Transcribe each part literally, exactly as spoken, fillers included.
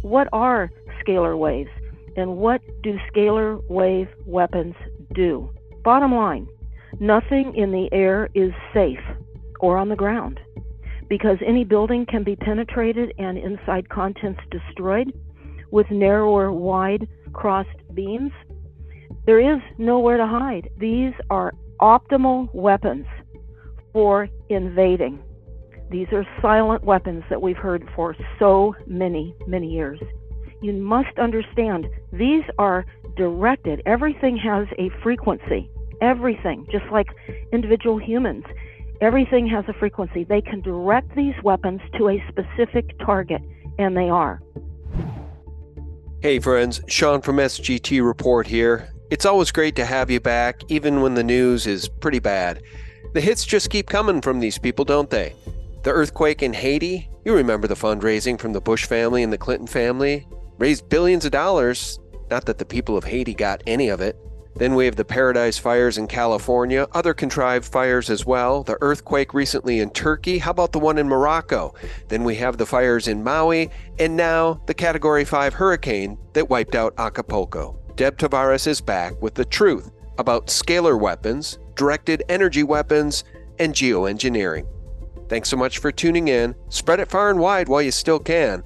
what are scalar waves and what do scalar wave weapons do? Bottom line, nothing in the air is safe or on the ground because any building can be penetrated and inside contents destroyed with narrower, wide crossed beams. There is nowhere to hide. These are optimal weapons for invading. These are silent weapons that we've heard for so many, many years. You must understand, these are directed. Everything has a frequency. Everything, just like individual humans, everything has a frequency. They can direct these weapons to a specific target, and they are. Hey friends, Sean from S G T Report here. It's always great to have you back, even when the news is pretty bad. The hits just keep coming from these people, don't they? The earthquake in Haiti, you remember the fundraising from the Bush family and the Clinton family? Raised billions of dollars, not that the people of Haiti got any of it. Then we have the Paradise fires in California, other contrived fires as well, the earthquake recently in Turkey, how about the one in Morocco? Then we have the fires in Maui, and now the Category five hurricane that wiped out Acapulco. Deb Tavares is back with the truth about scalar weapons, directed energy weapons, and geoengineering. Thanks so much for tuning in. Spread it far and wide while you still can.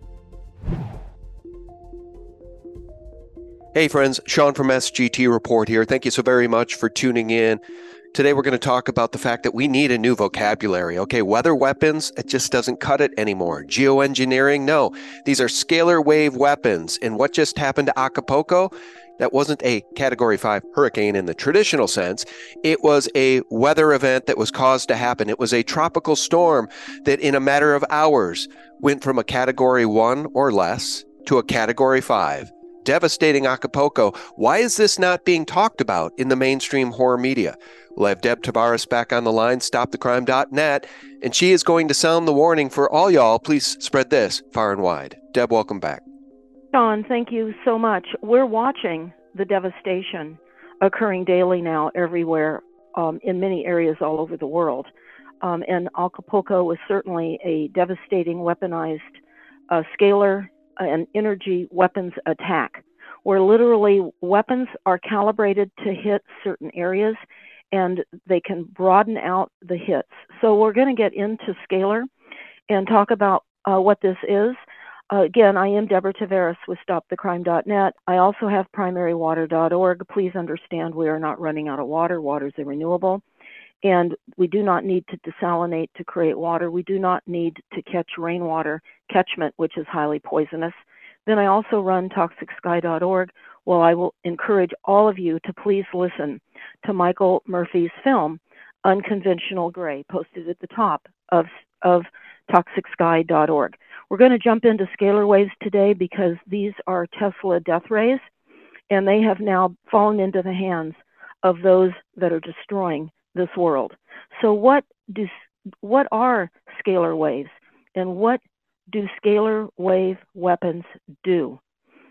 Hey friends, Sean from S G T Report here. Thank you so very much for tuning in. Today we're going to talk about the fact that we need a new vocabulary. Okay, weather weapons, it just doesn't cut it anymore. Geoengineering, no. These are scalar wave weapons. And what just happened to Acapulco? That wasn't a Category five hurricane in the traditional sense. It was a weather event that was caused to happen. It was a tropical storm that in a matter of hours went from a Category one or less to a Category five. Devastating Acapulco. Why is this not being talked about in the mainstream horror media? We'll have Deb Tavares back on the line, stop the crime dot net, and she is going to sound the warning for all y'all. Please spread this far and wide. Deb, welcome back. Sean, thank you so much. We're watching the devastation occurring daily now everywhere um, in many areas all over the world. Um, and Acapulco was certainly a devastating, weaponized, uh, scalar and energy weapons attack, where literally weapons are calibrated to hit certain areas and they can broaden out the hits. So we're going to get into scalar and talk about uh, what this is. Uh, again, I am Deborah Tavares with stop the crime dot net. I also have primary water dot org. Please understand we are not running out of water. Water is a renewable. And we do not need to desalinate to create water. We do not need to catch rainwater catchment, which is highly poisonous. Then I also run toxic sky dot org. Well, I will encourage all of you to please listen to Michael Murphy's film, Unconventional Gray, posted at the top of, of toxic sky dot org. We're going to jump into scalar waves today because these are Tesla death rays, and they have now fallen into the hands of those that are destroying this world. So what do what are scalar waves and what do scalar wave weapons do?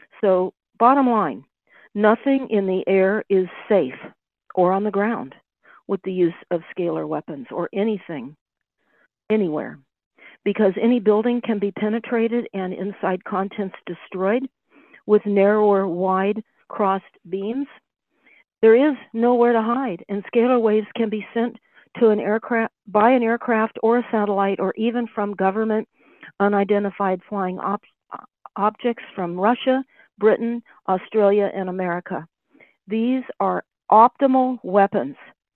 So bottom line, nothing in the air is safe or on the ground with the use of scalar weapons or anything anywhere because any building can be penetrated and inside contents destroyed with narrower, wide crossed beams. There is nowhere to hide, and scalar waves can be sent to an aircraft by an aircraft or a satellite, or even from government unidentified flying ob objects from Russia, Britain, Australia, and America. These are optimal weapons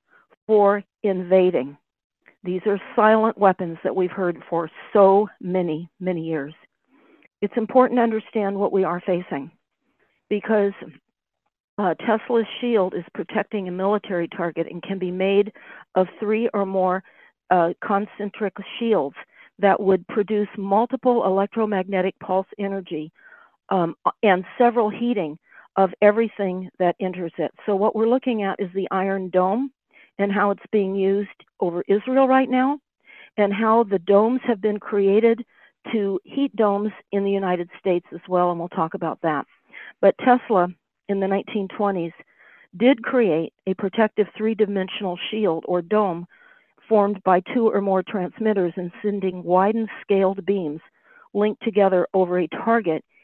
for invading. These are silent weapons that we've heard for so many, many years. It's important to understand what we are facing because Uh, Tesla's shield is protecting a military target and can be made of three or more uh, concentric shields that would produce multiple electromagnetic pulse energy um, and several heating of everything that enters it. So what we're looking at is the Iron Dome and how it's being used over Israel right now, and how the domes have been created to heat domes in the United States as well, and we'll talk about that. But Tesla, in the nineteen twenties, did create a protective three-dimensional shield or dome formed by two or more transmitters and sending widened scaled beams linked together over a target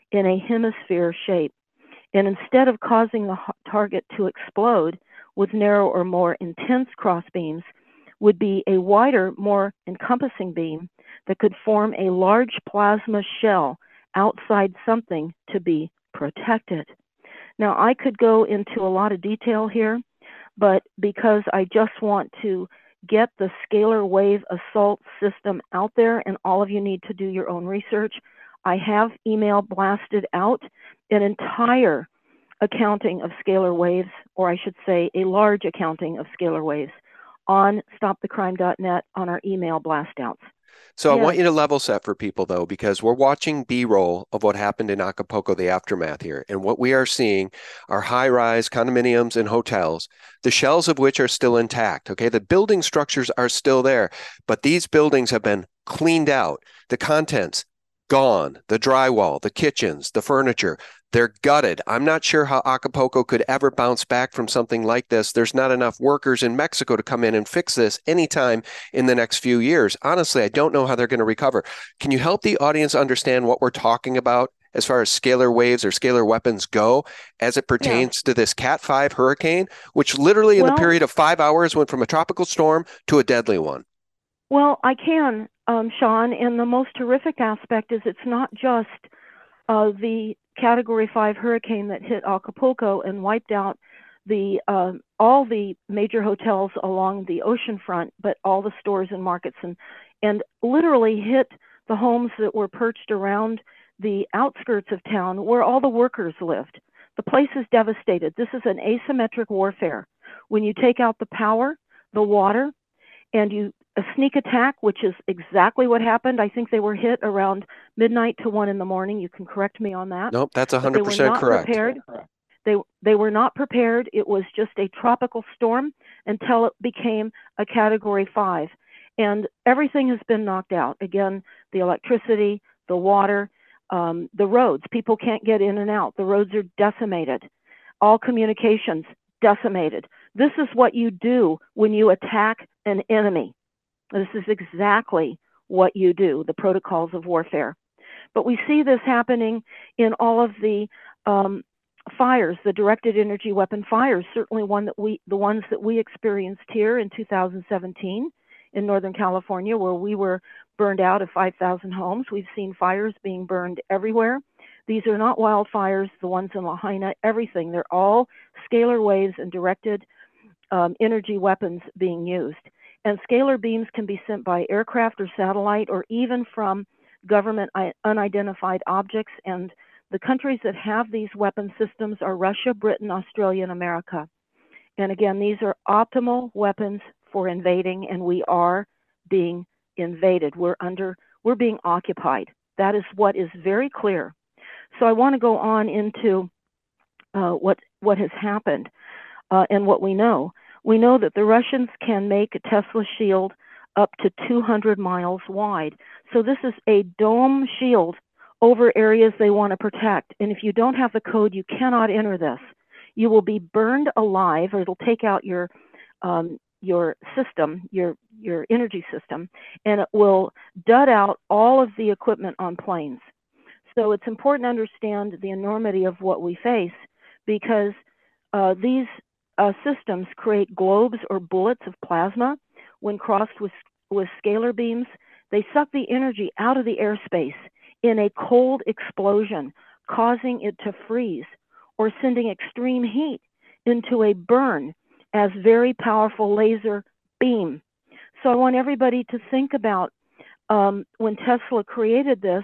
in a hemisphere shape. And instead of causing the target to explode with narrow or more intense crossbeams, would be a wider, more encompassing beam that could form a large plasma shell outside something to be protected. Now, I could go into a lot of detail here, but because I just want to get the scalar wave assault system out there, and all of you need to do your own research, I have email blasted out an entire accounting of scalar waves, or I should say a large accounting of scalar waves, on stop the crime dot net on our email blast outs. So Yes. I want you to level set for people, though, because we're watching B-roll of what happened in Acapulco, the aftermath here. And what we are seeing are high-rise condominiums and hotels, the shells of which are still intact. Okay, the building structures are still there, but these buildings have been cleaned out. The contents gone, the drywall, the kitchens, the furniture, they're gutted. I'm not sure how Acapulco could ever bounce back from something like this. There's not enough workers in Mexico to come in and fix this anytime in the next few years. Honestly, I don't know how they're going to recover. Can you help the audience understand what we're talking about as far as scalar waves or scalar weapons go as it pertains Yes. to this Cat five hurricane, which literally in Well, the period of five hours went from a tropical storm to a deadly one? Well, I can, um, Sean, and the most horrific aspect is it's not just uh, the Category five hurricane that hit Acapulco and wiped out the uh, all the major hotels along the ocean front, but all the stores and markets, and, and literally hit the homes that were perched around the outskirts of town where all the workers lived. The place is devastated. This is an asymmetric warfare. When you take out the power, the water, and you a sneak attack, which is exactly what happened. I think they were hit around midnight to one in the morning. You can correct me on that. Nope, that's one hundred percent they were not correct. Prepared. They they were not prepared. It was just a tropical storm until it became a Category five, and everything has been knocked out. Again, the electricity, the water, um, the roads. People can't get in and out. The roads are decimated. All communications decimated. This is what you do when you attack an enemy. This is exactly what you do, the protocols of warfare. But we see this happening in all of the um, fires, the directed energy weapon fires, certainly one that we, the ones that we experienced here in two thousand seventeen in Northern California, where we were burned out of five thousand homes. We've seen fires being burned everywhere. These are not wildfires, the ones in Lahaina, everything. They're all scalar waves and directed um, energy weapons being used. And scalar beams can be sent by aircraft or satellite or even from government unidentified objects. And the countries that have these weapon systems are Russia, Britain, Australia, and America. And again, these are optimal weapons for invading, and we are being invaded. We're under, we're being occupied. That is what is very clear. So I want to go on into uh, what, what has happened uh, and what we know. We know that the Russians can make a Tesla shield up to two hundred miles wide. So this is a dome shield over areas they want to protect. And if you don't have the code, you cannot enter this. You will be burned alive, or it'll take out your um, your system, your your energy system, and it will dud out all of the equipment on planes. So it's important to understand the enormity of what we face, because uh, these uh, systems create globes or bullets of plasma. When crossed with, with scalar beams, they suck the energy out of the airspace in a cold explosion, causing it to freeze, or sending extreme heat into a burn as very powerful laser beam. So I want everybody to think about um, when Tesla created this,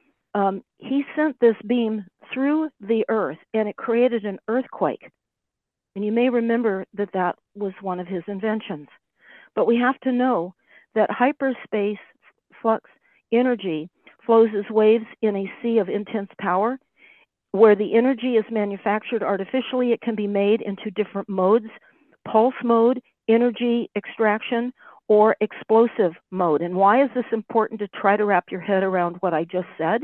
um, he sent this beam through the earth and it created an earthquake. And you may remember that that was one of his inventions. But we have to know that hyperspace flux energy flows as waves in a sea of intense power. Where the energy is manufactured artificially, it can be made into different modes: pulse mode, energy extraction, or explosive mode. And why is this important to try to wrap your head around what I just said?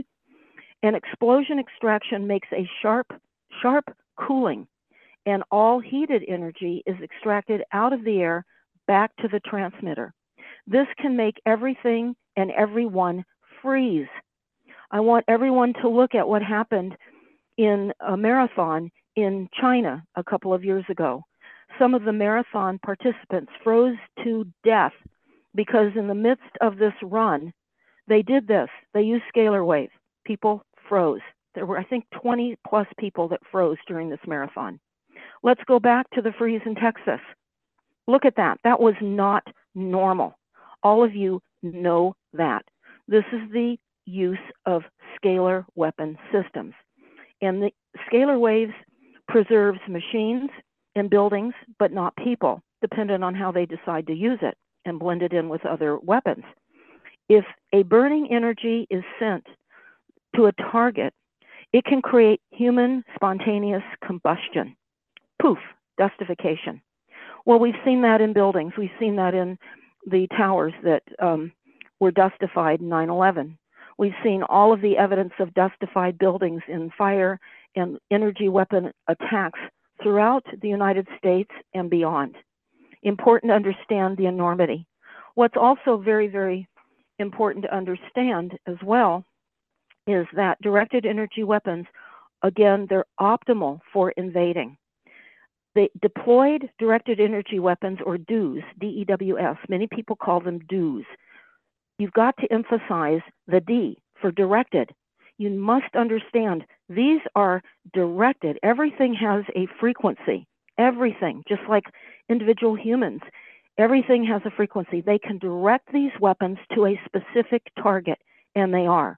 An explosion extraction makes a sharp, sharp cooling, and all heated energy is extracted out of the air back to the transmitter. This can make everything and everyone freeze. I want everyone to look at what happened in a marathon in China a couple of years ago. Some of the marathon participants froze to death because in the midst of this run, they did this. They used scalar wave. People froze. There were, I think, twenty plus people that froze during this marathon. Let's go back to the freeze in Texas. Look at that. That was not normal. All of you know that. This is the use of scalar weapon systems. And the scalar waves preserves machines and buildings, but not people, dependent on how they decide to use it and blend it in with other weapons. If a burning energy is sent to a target, it can create human spontaneous combustion. Poof, dustification. Well, we've seen that in buildings. We've seen that in the towers that um, were dustified in nine eleven. We've seen all of the evidence of dustified buildings in fire and energy weapon attacks throughout the United States and beyond. Important to understand the enormity. What's also very, very important to understand as well is that directed energy weapons, again, they're optimal for invading. The deployed directed energy weapons, or D E W S, D E W S, many people call them D E W S. You've got to emphasize the D for directed. You must understand these are directed. Everything has a frequency. Everything, just like individual humans, everything has a frequency. They can direct these weapons to a specific target, and they are.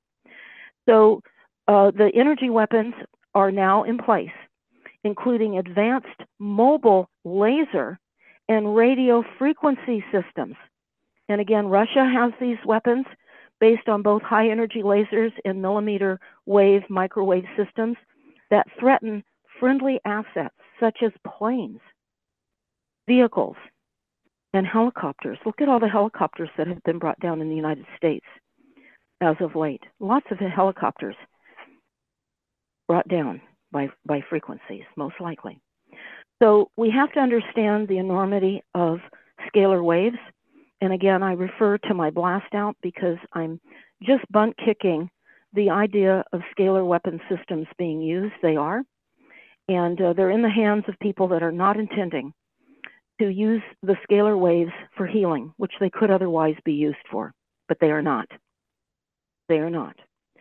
So uh, the energy weapons are now in place, including advanced mobile laser and radio frequency systems. And again, Russia has these weapons based on both high energy lasers and millimeter wave microwave systems that threaten friendly assets such as planes, vehicles, and helicopters. Look at all the helicopters that have been brought down in the United States as of late. Lots of helicopters brought down by, by frequencies, most likely. So we have to understand the enormity of scalar waves. And again, I refer to my blast out because I'm just bunt kicking the idea of scalar weapon systems being used. They are. And uh, they're in the hands of people that are not intending to use the scalar waves for healing, which they could otherwise be used for, but they are not. They are not.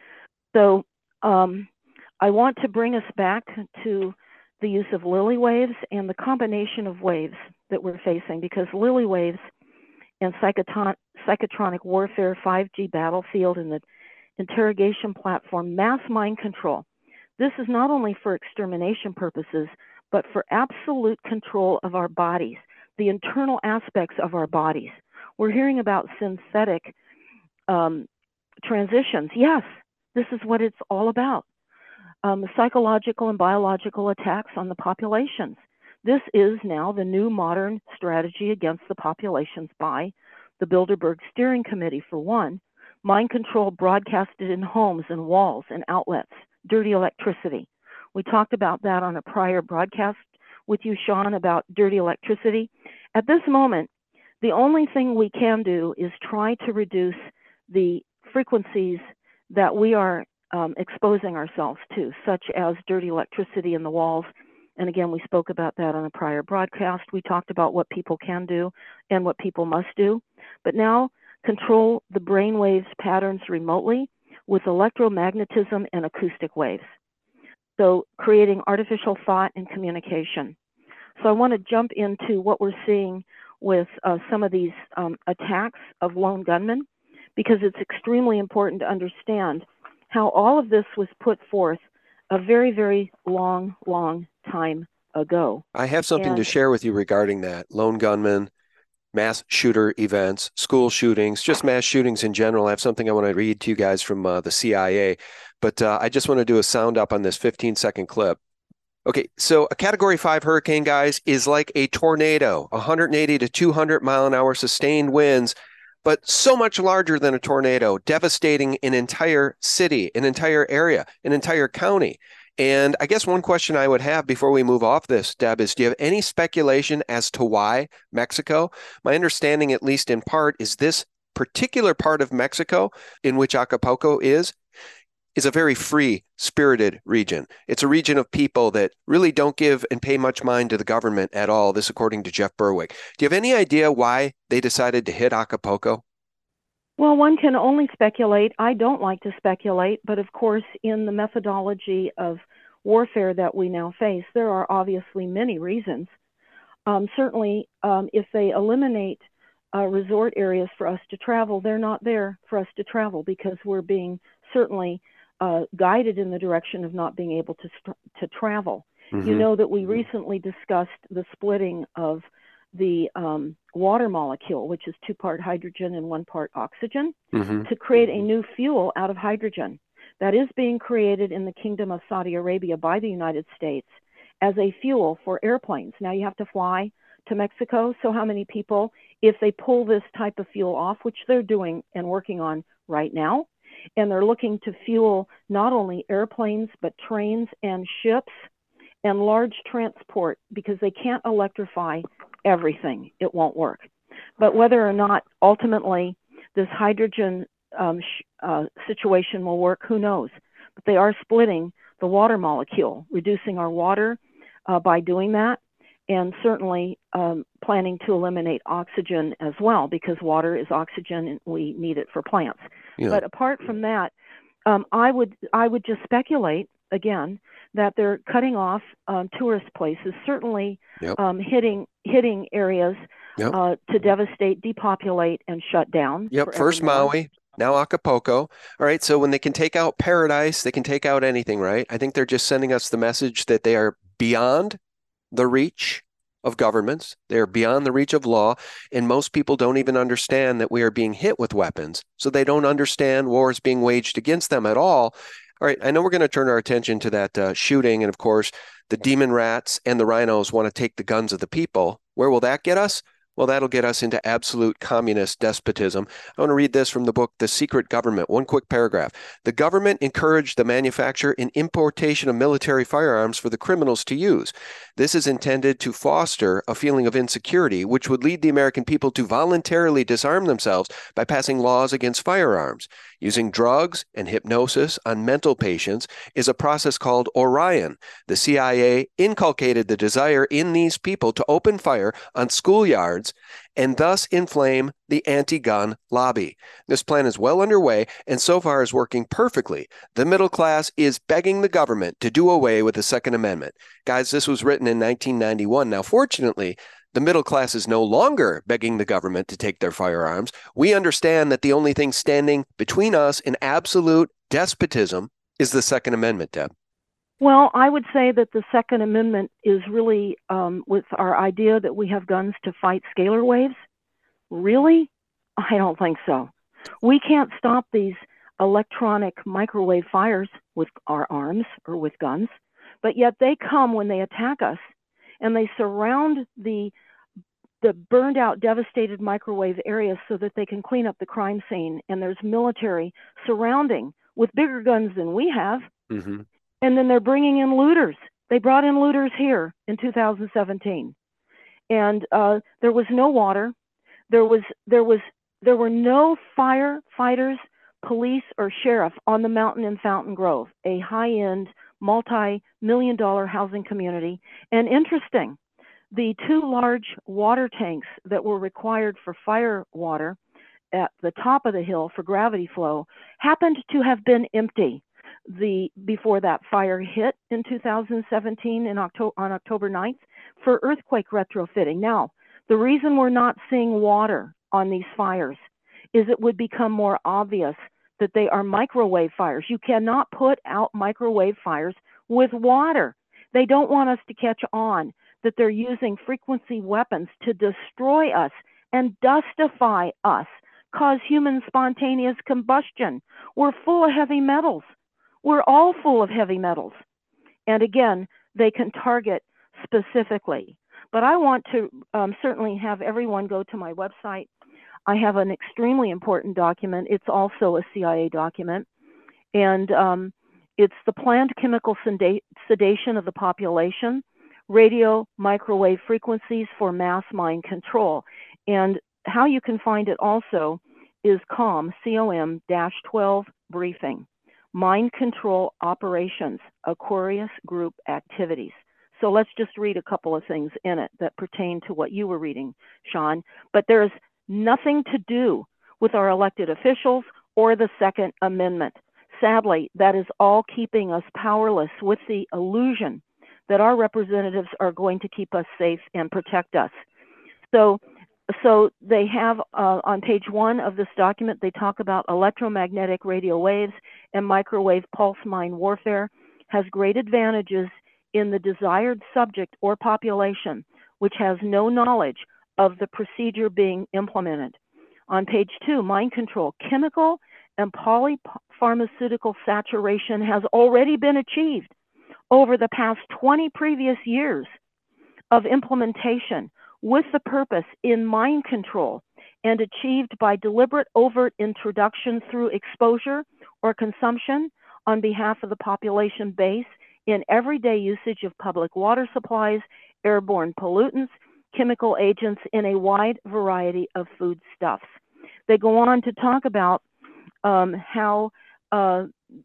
So um, I want to bring us back to the use of Lily waves and the combination of waves that we're facing, because Lily waves and psychotron psychotronic warfare, five G battlefield, and the interrogation platform, mass mind control. This is not only for extermination purposes, but for absolute control of our bodies, the internal aspects of our bodies. We're hearing about synthetic um, transitions. Yes, this is what it's all about. Um, psychological and biological attacks on the populations. This is now the new modern strategy against the populations by the Bilderberg Steering Committee, for one. Mind control broadcasted in homes and walls and outlets, dirty electricity. We talked about that on a prior broadcast with you, Sean, about dirty electricity. At this moment, the only thing we can do is try to reduce the frequencies that we are um, exposing ourselves to, such as dirty electricity in the walls. And again, we spoke about that on a prior broadcast. We talked about what people can do and what people must do. But now, control the brain waves patterns remotely with electromagnetism and acoustic waves. So creating artificial thought and communication. So I want to jump into what we're seeing with uh, some of these um, attacks of lone gunmen, because it's extremely important to understand how all of this was put forth a very, very long, long time ago. I have something and, to share with you regarding that. Lone gunmen, mass shooter events, school shootings, just mass shootings in general. I have something I want to read to you guys from uh, the C I A, but uh, I just want to do a sound up on this fifteen second clip. Okay, so a category five hurricane, guys, is like a tornado, one hundred eighty to two hundred mile an hour sustained winds, but so much larger than a tornado, devastating an entire city, an entire area, an entire county. And I guess one question I would have before we move off this, Deb, is do you have any speculation as to why Mexico? My understanding, at least in part, is this particular part of Mexico in which Acapulco is, is a very free spirited region. It's a region of people that really don't give and pay much mind to the government at all. This, according to Jeff Berwick. Do you have any idea why they decided to hit Acapulco? Well, one can only speculate. I don't like to speculate, but of course, in the methodology of warfare that we now face, there are obviously many reasons. Um, certainly, um, if they eliminate uh, resort areas for us to travel, they're not there for us to travel because we're being certainly uh, guided in the direction of not being able to to travel. Mm-hmm. You know that we recently discussed the splitting of the um, water molecule, which is two part hydrogen and one part oxygen, mm-hmm. to create a new fuel out of hydrogen that is being created in the Kingdom of Saudi Arabia by the United States as a fuel for airplanes. Now you have to fly to Mexico. So how many people, if they pull this type of fuel off, which they're doing and working on right now, and they're looking to fuel not only airplanes, but trains and ships and large transport, because they can't electrify everything. It won't work. But whether or not ultimately this hydrogen um, sh- uh, situation will work, who knows? But they are splitting the water molecule, reducing our water uh, by doing that, and certainly um, planning to eliminate oxygen as well, because water is oxygen and we need it for plants. Yeah. But apart from that, um, I would I would just speculate again that they're cutting off um, tourist places, certainly yep. um, hitting hitting areas yep. uh, to devastate, depopulate, and shut down. Yep. First Maui, now Acapulco. All right. So when they can take out paradise, they can take out anything, right? I think they're just sending us the message that they are beyond the reach of governments. They're beyond the reach of law. And most people don't even understand that we are being hit with weapons. So they don't understand war is being waged against them at all. All right, I know we're going to turn our attention to that uh, shooting. And of course, the demon rats and the rhinos want to take the guns of the people. Where will that get us? Well, that'll get us into absolute communist despotism. I want to read this from the book, The Secret Government. One quick paragraph. The government encouraged the manufacture and importation of military firearms for the criminals to use. This is intended to foster a feeling of insecurity, which would lead the American people to voluntarily disarm themselves by passing laws against firearms. Using drugs and hypnosis on mental patients is a process called Orion. The C I A inculcated the desire in these people to open fire on schoolyards and thus inflame the anti-gun lobby. This plan is well underway and so far is working perfectly. The middle class is begging the government to do away with the Second Amendment. Guys, this was written in nineteen ninety-one. Now, fortunately, the middle class is no longer begging the government to take their firearms. We understand that the only thing standing between us and absolute despotism is the Second Amendment, Deb. Well, I would say that the Second Amendment is really, um, with our idea that we have guns to fight scalar waves. Really? I don't think so. We can't stop these electronic microwave fires with our arms or with guns, but yet they come when they attack us, and they surround the the burned out, devastated microwave areas so that they can clean up the crime scene. And there's military surrounding with bigger guns than we have. Mm-hmm. And then they're bringing in looters. They brought in looters here in two thousand seventeen. And uh, there was no water. There was, there was, there were no firefighters, police, or sheriff on the mountain in Fountain Grove, a high-end, multi-million dollar housing community. And interesting, the two large water tanks that were required for fire water at the top of the hill for gravity flow happened to have been empty the before that fire hit in two thousand seventeen in October, on October ninth for earthquake retrofitting. Now, the reason we're not seeing water on these fires is it would become more obvious that they are microwave fires. You cannot put out microwave fires with water. They don't want us to catch on that they're using frequency weapons to destroy us and dustify us, cause human spontaneous combustion. We're full of heavy metals. We're all full of heavy metals. And again, they can target specifically. But I want to um, certainly have everyone go to my website. I have an extremely important document. It's also a C I A document. And um, it's the planned chemical sedation of the population, radio microwave frequencies for mass mind control. And how you can find it also is COM, C O M twelve briefing. Mind control operations, Aquarius group activities. So let's just read a couple of things in it that pertain to what you were reading, Sean. But there's nothing to do with our elected officials or the Second Amendment. Sadly, that is all keeping us powerless with the illusion that our representatives are going to keep us safe and protect us. So, so they have uh, on page one of this document, they talk about electromagnetic radio waves and microwave pulse mine warfare has great advantages in the desired subject or population, which has no knowledge of the procedure being implemented. On page two, mind control, chemical and polypharmaceutical saturation has already been achieved over the past twenty previous years of implementation with the purpose in mind control and achieved by deliberate overt introduction through exposure or consumption on behalf of the population base in everyday usage of public water supplies, airborne pollutants, chemical agents in a wide variety of foodstuffs. They go on to talk about um, how uh,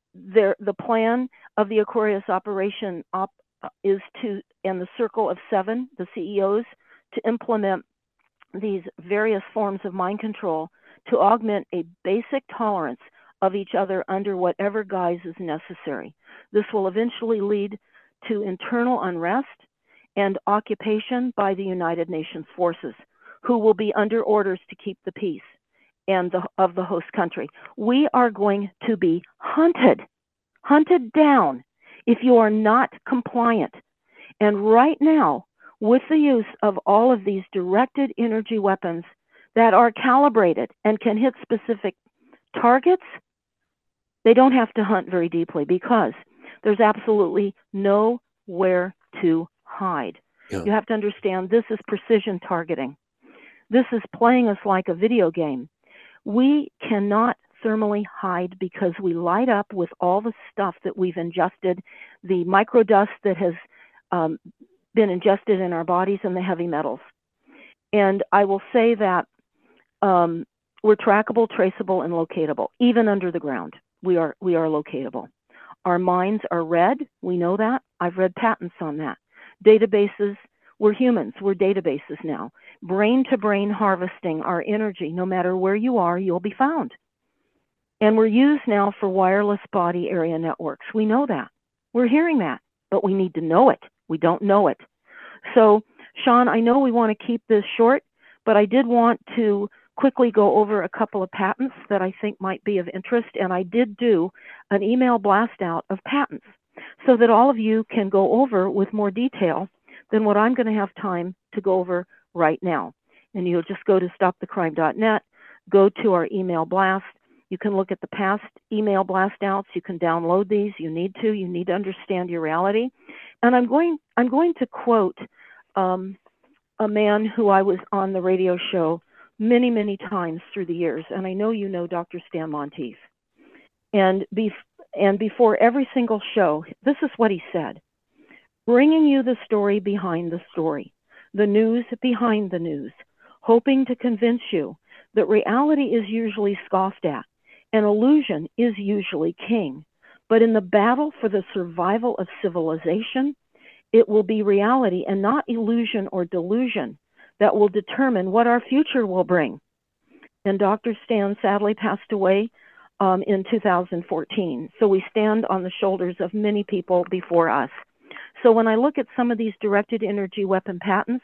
the plan of the Aquarius operation op is to, and the Circle of Seven, the C E Os, to implement these various forms of mind control to augment a basic tolerance of each other under whatever guise is necessary. This will eventually lead to internal unrest and occupation by the United Nations forces, who will be under orders to keep the peace and the, of the host country. We are going to be hunted, hunted down if you are not compliant. And right now, with the use of all of these directed energy weapons that are calibrated and can hit specific targets, they don't have to hunt very deeply because there's absolutely nowhere to hide. Yeah. You have to understand this is precision targeting. This is playing us like a video game. We cannot thermally hide because we light up with all the stuff that we've ingested, the microdust that has um, been ingested in our bodies, and the heavy metals. And I will say that um, we're trackable, traceable, and locatable, even under the ground. We are, we are locatable. Our minds are read. We know that. I've read patents on that. Databases, we're humans. We're databases now. Brain-to-brain harvesting our energy. No matter where you are, you'll be found. And we're used now for wireless body area networks. We know that. We're hearing that, but we need to know it. We don't know it. So, Sean, I know we want to keep this short, but I did want to quickly go over a couple of patents that I think might be of interest. And I did do an email blast out of patents so that all of you can go over with more detail than what I'm going to have time to go over right now. And you'll just go to stop the crime dot net, go to our email blast. You can look at the past email blast outs. You can download these. You need to. You need to understand your reality. And I'm going, I'm going to quote um, a man who I was on the radio show many, many times through the years. And I know you know Doctor Stan Monteith. And, bef and before every single show, this is what he said: bringing you the story behind the story, the news behind the news, hoping to convince you that reality is usually scoffed at and illusion is usually king. But in the battle for the survival of civilization, it will be reality and not illusion or delusion that will determine what our future will bring. And Doctor Stan sadly passed away um, in two thousand fourteen. So we stand on the shoulders of many people before us. So when I look at some of these directed energy weapon patents,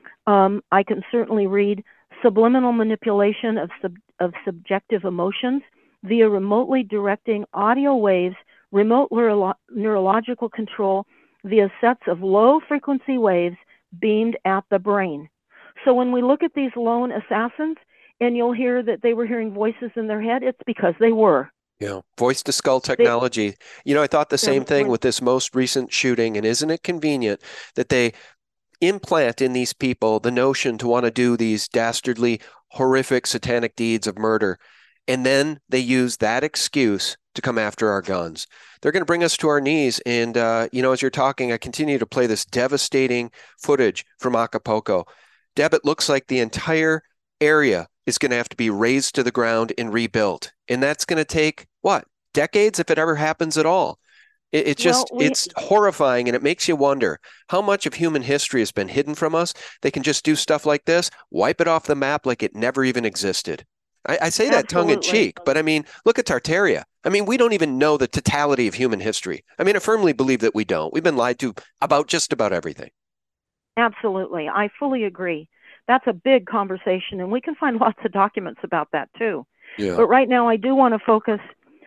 um, I can certainly read subliminal manipulation of, sub of subjective emotions via remotely directing audio waves, remote neuro neurological control via sets of low frequency waves beamed at the brain. So when we look at these lone assassins, and you'll hear that they were hearing voices in their head, it's because they were. Yeah, voice to skull technology. They, you know, I thought the same thing were, with this most recent shooting. And isn't it convenient that they implant in these people the notion to want to do these dastardly, horrific, satanic deeds of murder? And then they use that excuse to come after our guns. They're going to bring us to our knees. And, uh, you know, as you're talking, I continue to play this devastating footage from Acapulco. Deb, it looks like the entire area is going to have to be razed to the ground and rebuilt. And that's going to take, what, decades if it ever happens at all. It, it's Well, just, we it's horrifying, and it makes you wonder how much of human history has been hidden from us. They can just do stuff like this, wipe it off the map like it never even existed. I, I say that tongue in absolutely. cheek, but I mean, look at Tartaria. I mean, we don't even know the totality of human history. I mean, I firmly believe that we don't. We've been lied to about just about everything. Absolutely. I fully agree. That's a big conversation, and we can find lots of documents about that too. Yeah. But right now, I do want to focus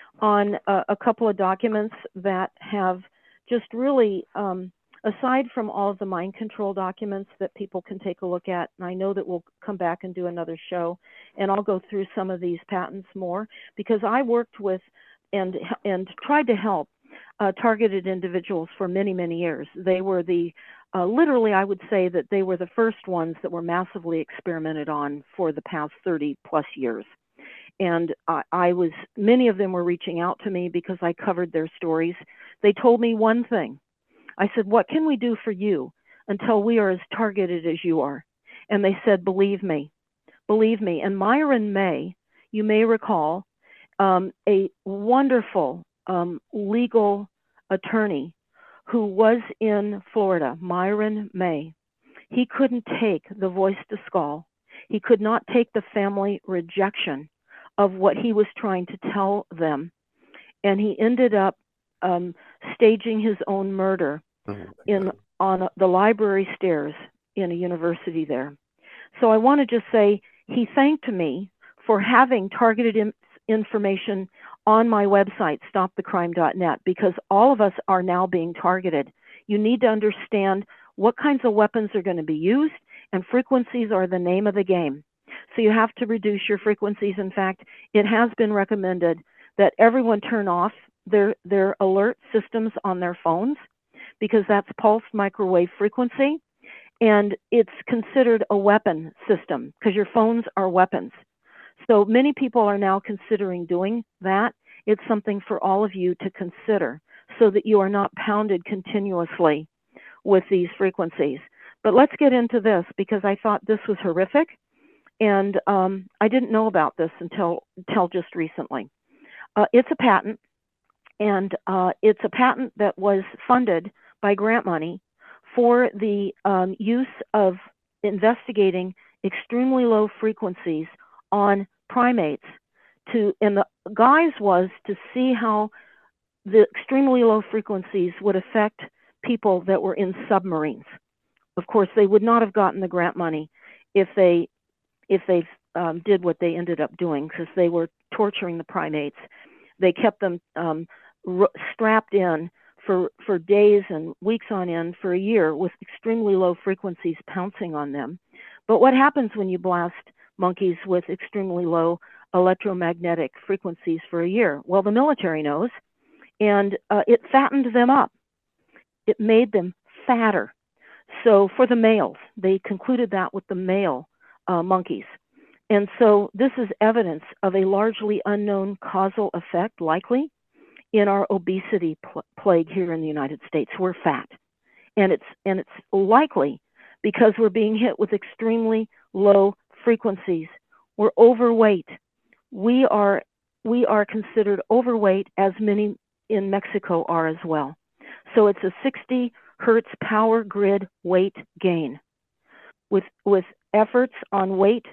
on a, a couple of documents that have just really, um, aside from all of the mind control documents that people can take a look at, and I know that we'll come back and do another show, and I'll go through some of these patents more, because I worked with and and tried to help uh, targeted individuals for many, many years. They were the uh, literally, I would say that they were the first ones that were massively experimented on for the past thirty plus years. And I, I was, many of them were reaching out to me because I covered their stories. They told me one thing. I said, what can we do for you until we are as targeted as you are? And they said, believe me, believe me. And Myron May, you may recall, um, a wonderful um, legal attorney who was in Florida, Myron May. He couldn't take the voice to skull. He could not take the family rejection of what he was trying to tell them. And he ended up um, staging his own murder Oh, in on the library stairs in a university there. So I want to just say he thanked me for having targeted in- information on my website, stop the crime dot net, because all of us are now being targeted. You need to understand what kinds of weapons are going to be used, and frequencies are the name of the game. So you have to reduce your frequencies. In fact, it has been recommended that everyone turn off their, their alert systems on their phones, because that's pulsed microwave frequency, and it's considered a weapon system because your phones are weapons. So many people are now considering doing that. It's something for all of you to consider so that you are not pounded continuously with these frequencies. But let's get into this, because I thought this was horrific, and um, I didn't know about this until, until just recently. Uh, it's a patent, and uh, it's a patent that was funded by grant money for the um, use of investigating extremely low frequencies on primates. To, and the guise was to see how the extremely low frequencies would affect people that were in submarines. Of course, they would not have gotten the grant money if they if they um, did what they ended up doing, because they were torturing the primates. They kept them um, r- strapped in for for days and weeks on end for a year with extremely low frequencies pouncing on them. But what happens when you blast monkeys with extremely low electromagnetic frequencies for a year? Well, the military knows, and uh, it fattened them up. It made them fatter. So for the males, they concluded that with the male uh, monkeys. And so this is evidence of a largely unknown causal effect, likely, in our obesity pl- plague here in the United States. We're fat. And it's, and it's likely because we're being hit with extremely low frequencies. We're overweight. We are, we are considered overweight, as many in Mexico are as well. So it's a sixty hertz power grid weight gain with, with efforts on weight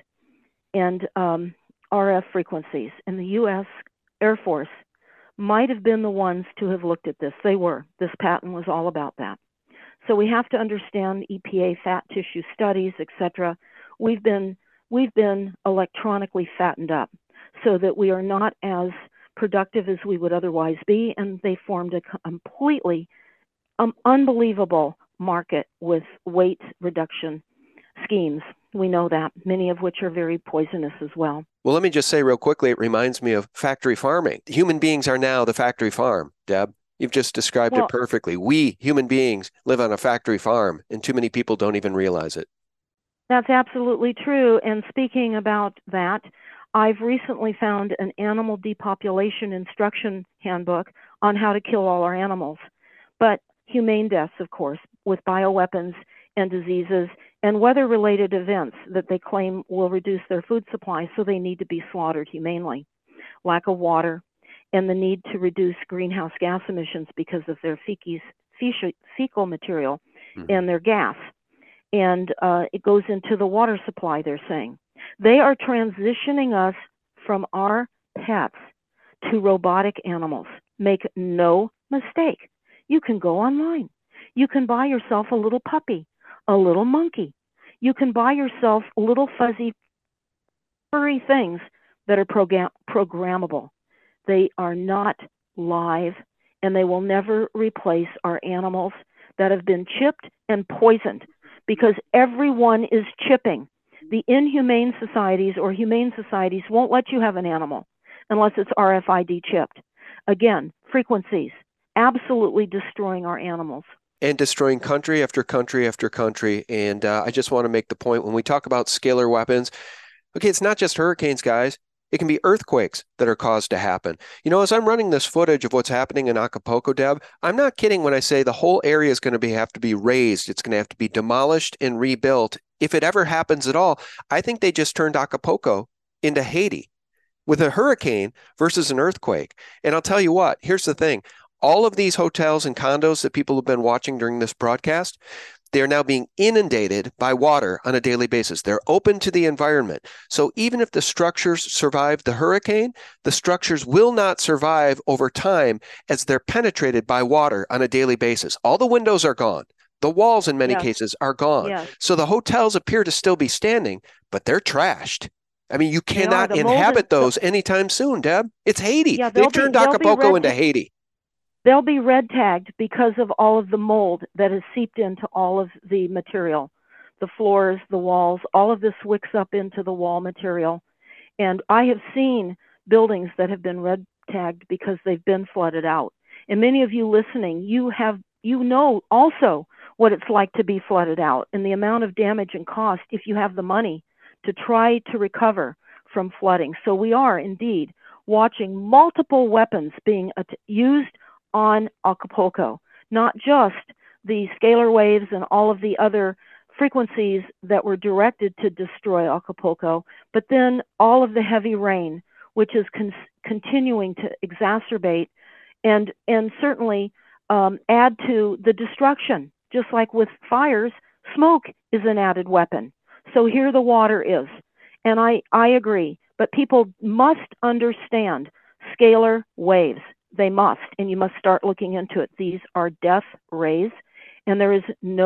and um, R F frequencies. And the U S Air Force might have been the ones to have looked at this. They were. This patent was all about that. So we have to understand E P A fat tissue studies, et cetera. We've been, we've been electronically fattened up so that we are not as productive as we would otherwise be, and they formed a completely um, unbelievable market with weight reduction schemes. We know that, many of which are very poisonous as well. Well, let me just say real quickly, it reminds me of factory farming. Human beings are now the factory farm, Deb. You've just described Well, it perfectly. We, human beings, live on a factory farm, and too many people don't even realize it. that's absolutely true. And speaking about that, I've recently found an animal depopulation instruction handbook on how to kill all our animals. But humane deaths, of course, with bioweapons and diseases and weather-related events that they claim will reduce their food supply, so they need to be slaughtered humanely. Lack of water and the need to reduce greenhouse gas emissions because of their feces, fecal material mm-hmm. and their gas. And uh, it goes into the water supply, they're saying. They are transitioning us from our pets to robotic animals. Make no mistake. You can go online. You can buy yourself a little puppy, a little monkey. You can buy yourself little fuzzy, furry things that are program- programmable. They are not live, and they will never replace our animals that have been chipped and poisoned, because everyone is chipping. The inhumane societies or humane societies won't let you have an animal unless it's R F I D chipped. Again, frequencies, absolutely destroying our animals. And destroying country after country after country. And uh, I just want to make the point, when we talk about scalar weapons, okay, it's not just hurricanes, guys. It can be earthquakes that are caused to happen. You know, as I'm running this footage of what's happening in Acapulco, Deb, I'm not kidding when I say the whole area is going to be have to be razed. It's going to have to be demolished and rebuilt. If it ever happens at all, I think they just turned Acapulco into Haiti with a hurricane versus an earthquake. And I'll tell you what, here's the thing. All of these hotels and condos that people have been watching during this broadcast, they are now being inundated by water on a daily basis. They're open to the environment. So even if the structures survive the hurricane, the structures will not survive over time as they're penetrated by water on a daily basis. All the windows are gone. The walls in many yes. cases are gone. Yes. So the hotels appear to still be standing, but they're trashed. I mean, you cannot the inhabit those the... anytime soon, Deb. It's Haiti. Yeah, They've turned be, Acapulco into Haiti. They'll be red tagged because of all of the mold that has seeped into all of the material, the floors, the walls, all of this wicks up into the wall material. And I have seen buildings that have been red tagged because they've been flooded out. And many of you listening, you have, you know also what it's like to be flooded out and the amount of damage and cost if you have the money to try to recover from flooding. So we are indeed watching multiple weapons being used on Acapulco, not just the scalar waves and all of the other frequencies that were directed to destroy Acapulco, but then all of the heavy rain, which is con- continuing to exacerbate and, and certainly um, add to the destruction. Just like with fires, smoke is an added weapon. So here the water is. And I, I agree, but people must understand scalar waves. They must, and you must start looking into it. These are death rays, and there is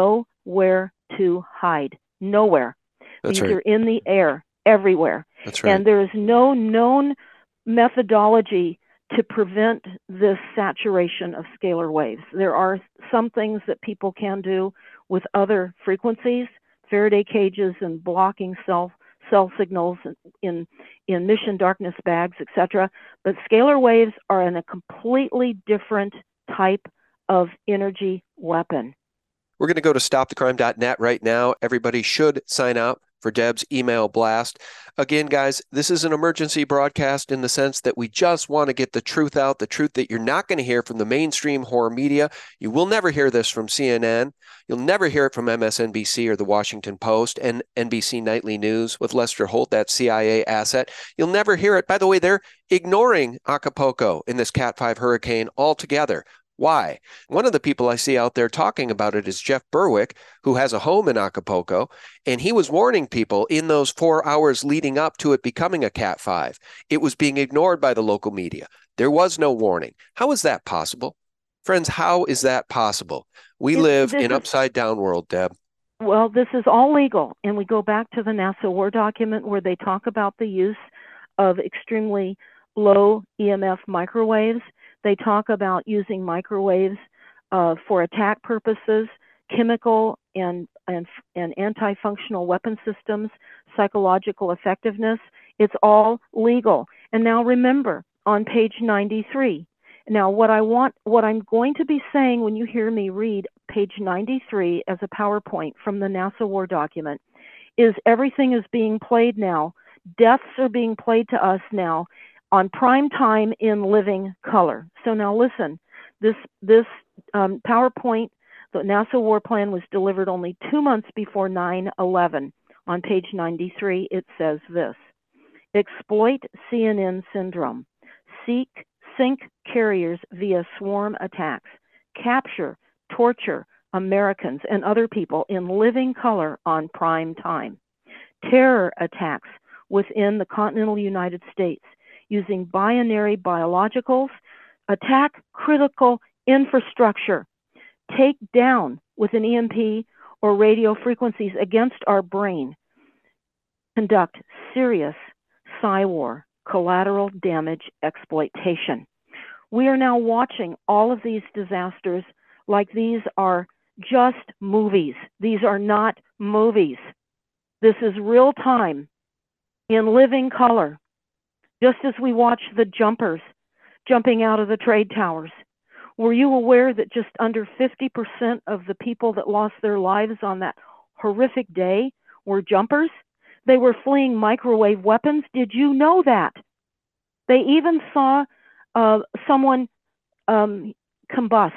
nowhere to hide. Nowhere. That's These right. are in the air, everywhere. That's right. And there is no known methodology to prevent this saturation of scalar waves. There are some things that people can do with other frequencies, Faraday cages and blocking cell cell signals in in mission darkness bags, et cetera. But scalar waves are in a completely different type of energy weapon. We're going to go to stop the crime dot net right now. Everybody should sign up for Deb's email blast. Again, guys, this is an emergency broadcast in the sense that we just want to get the truth out, the truth that you're not going to hear from the mainstream horror media. You will never hear this from C N N. You'll never hear it from M S N B C or the Washington Post and N B C Nightly News with Lester Holt, that C I A asset. You'll never hear it. By the way, they're ignoring Acapulco in this Cat five hurricane altogether. Why? One of the people I see out there talking about it is Jeff Berwick, who has a home in Acapulco, and he was warning people in those four hours leading up to it becoming a Cat five. It was being ignored by the local media. There was no warning. How is that possible? Friends, how is that possible? We This- live this in is- upside down world, Deb. Well, this is all legal, and we go back to the NASA War document where they talk about the use of extremely low E M F microwaves. They talk about using microwaves uh, for attack purposes, chemical and, and, and anti-functional weapon systems, psychological effectiveness. It's all legal. And now remember, on page ninety-three, now what I want, what I'm going to be saying when you hear me read page ninety-three as a PowerPoint from the NASA War document is everything is being played now. Deaths are being played to us now on prime time in living color. So now listen, this this um, PowerPoint, the NASA War Plan, was delivered only two months before nine eleven. On page ninety-three, it says this: exploit C N N syndrome, seek sink carriers via swarm attacks, capture, torture Americans and other people in living color on prime time, terror attacks within the continental United States using binary biologicals, attack critical infrastructure, take down with an E M P or radio frequencies against our brain, conduct serious psy-war, collateral damage exploitation. We are now watching all of these disasters like these are just movies. These are not movies. This is real time in living color. Just as we watch the jumpers jumping out of the trade towers. Were you aware that just under fifty percent of the people that lost their lives on that horrific day were jumpers? They were fleeing microwave weapons. Did you know that? They even saw uh, someone um, combust.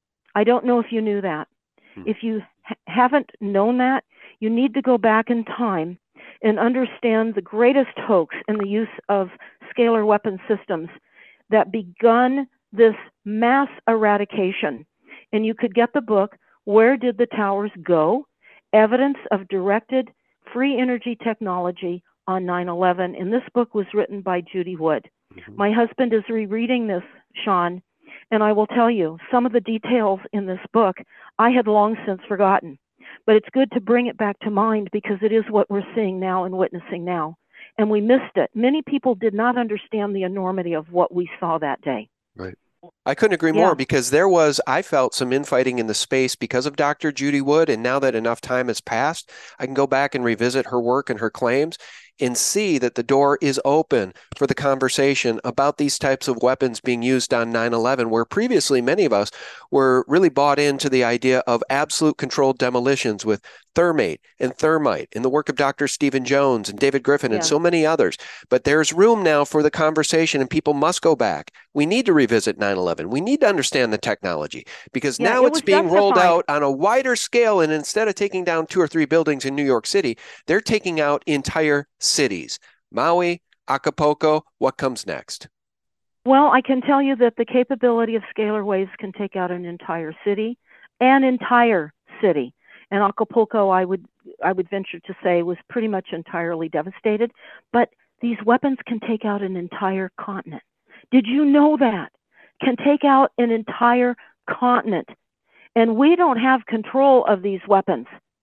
I don't know if you knew that. Hmm. If you ha haven't known that, you need to go back in time and understand the greatest hoax in the use of scalar weapon systems that begun this mass eradication. And you could get the book, Where Did the Towers Go? Evidence of Directed Free Energy Technology on nine eleven. And this book was written by Judy Wood. Mm-hmm. My husband is rereading this, Sean, and I will tell you, some of the details in this book I had long since forgotten. But it's good to bring it back to mind because it is what we're seeing now and witnessing now. And we missed it. Many people did not understand the enormity of what we saw that day. Right. I couldn't agree more, yeah. Because there was, I felt some infighting in the space because of Doctor Judy Wood. And now that enough time has passed, I can go back and revisit her work and her claims and see that the door is open for the conversation about these types of weapons being used on nine eleven, where previously many of us were really bought into the idea of absolute controlled demolitions with thermate and thermite in the work of Doctor Stephen Jones and David Griffin yeah. and so many others. But there's room now for the conversation, and people must go back. We need to revisit nine eleven. We need to understand the technology because yeah, now it it's being justified. rolled out on a wider scale. And instead of taking down two or three buildings in New York City, they're taking out entire cities. Maui, Acapulco, what comes next? Well, I can tell you that the capability of scalar waves can take out an entire city, an entire city. And Acapulco, I would I would venture to say, was pretty much entirely devastated. But these weapons can take out an entire continent. Did you know that? Can take out an entire continent. And we don't have control of these weapons.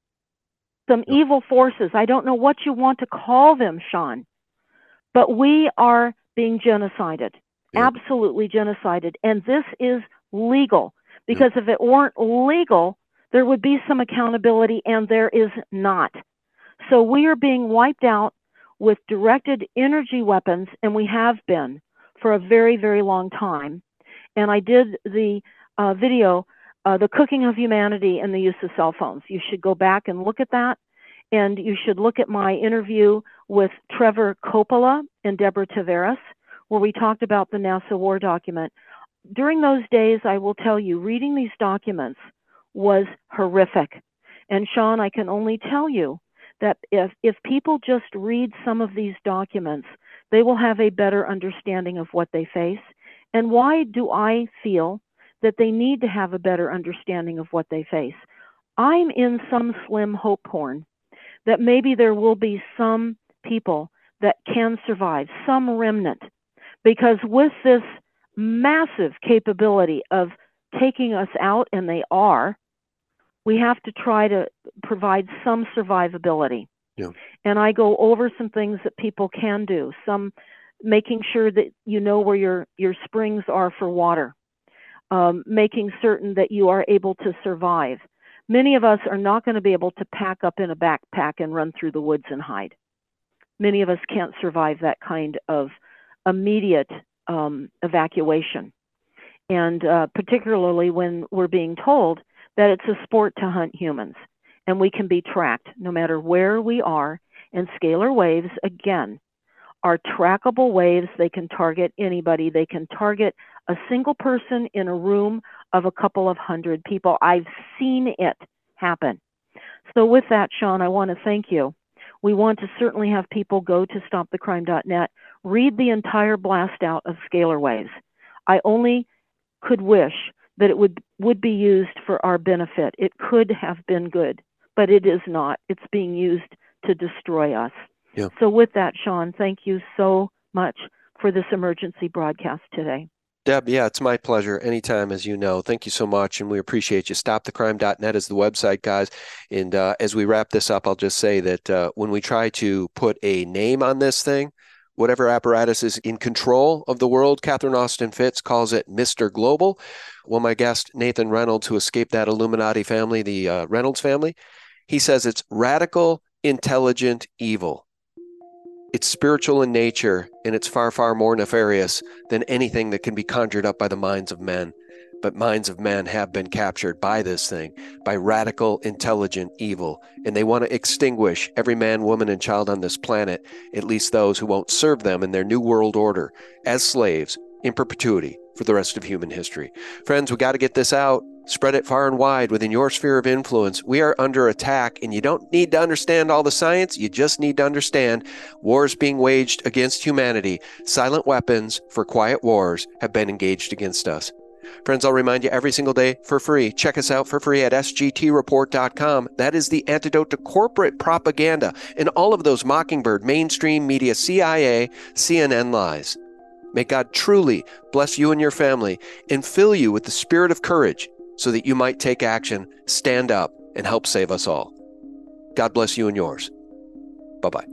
Some evil forces, I don't know what you want to call them, Sean, but we are being genocided, yeah. absolutely genocided. And this is legal, because yeah. if it weren't legal, there would be some accountability, and there is not. So we are being wiped out with directed energy weapons, and we have been for a very, very long time. And I did the uh, video, Uh, the cooking of humanity and the use of cell phones. You should go back and look at that. And you should look at my interview with Trevor Coppola and Deborah Tavares, where we talked about the NASA war document. During those days, I will tell you, reading these documents was horrific. And Sean, I can only tell you that if, if people just read some of these documents, they will have a better understanding of what they face. And why do I feel that they need to have a better understanding of what they face? I'm in some slim hope porn that maybe there will be some people that can survive, some remnant, because with this massive capability of taking us out, and they are, we have to try to provide some survivability. Yeah. And I go over some things that people can do, some making sure that you know where your, your springs are for water. Um, making certain that you are able to survive. Many of us are not going to be able to pack up in a backpack and run through the woods and hide. Many of us can't survive that kind of immediate um, evacuation. And uh, particularly when we're being told that it's a sport to hunt humans, and we can be tracked no matter where we are. And scalar waves, again, are trackable waves. They can target anybody. They can target a single person in a room of a couple of hundred people. I've seen it happen. So with that, Sean, I want to thank you. We want to certainly have people go to stop the crime dot net, read the entire blast out of scalar waves. I only could wish that it would, would be used for our benefit. It could have been good, but it is not. It's being used to destroy us. Yeah. So with that, Sean, thank you so much for this emergency broadcast today. Deb, yeah, it's my pleasure anytime, as you know. Thank you so much, and we appreciate you. stop the crime dot net is the website, guys. And uh, as we wrap this up, I'll just say that uh, when we try to put a name on this thing, whatever apparatus is in control of the world, Catherine Austin Fitts calls it Mister Global. Well, my guest, Nathan Reynolds, who escaped that Illuminati family, the uh, Reynolds family, he says it's radical, intelligent evil. It's spiritual in nature, and it's far, far more nefarious than anything that can be conjured up by the minds of men. But minds of men have been captured by this thing, by radical, intelligent evil, and they want to extinguish every man, woman, and child on this planet, at least those who won't serve them in their new world order, as slaves in perpetuity for the rest of human history. Friends, we got to get this out. Spread it far and wide within your sphere of influence. We are under attack, and you don't need to understand all the science. You just need to understand wars being waged against humanity. Silent weapons for quiet wars have been engaged against us. Friends, I'll remind you every single day for free. Check us out for free at S G T report dot com. That is the antidote to corporate propaganda and all of those mockingbird, mainstream media, C I A, C N N lies. May God truly bless you and your family and fill you with the spirit of courage, so that you might take action, stand up, and help save us all. God bless you and yours. Bye-bye.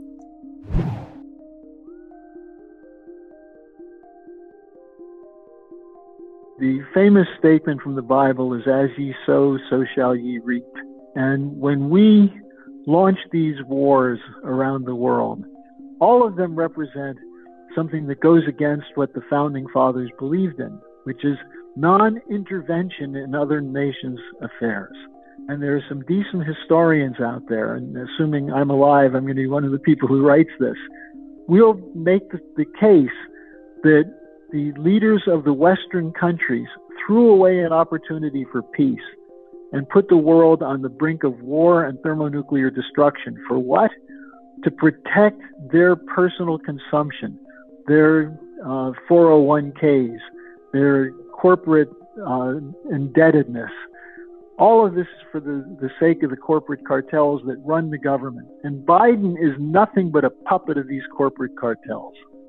The famous statement from the Bible is, as ye sow, so shall ye reap. And when we launch these wars around the world, all of them represent something that goes against what the founding fathers believed in, which is non-intervention in other nations' affairs. And there are some decent historians out there, and assuming I'm alive, I'm going to be one of the people who writes this. We'll make the, the case that the leaders of the Western countries threw away an opportunity for peace and put the world on the brink of war and thermonuclear destruction. For what? To protect their personal consumption, their uh, four oh one Ks, their corporate uh, indebtedness. All of this is for the, the sake of the corporate cartels that run the government. And Biden is nothing but a puppet of these corporate cartels.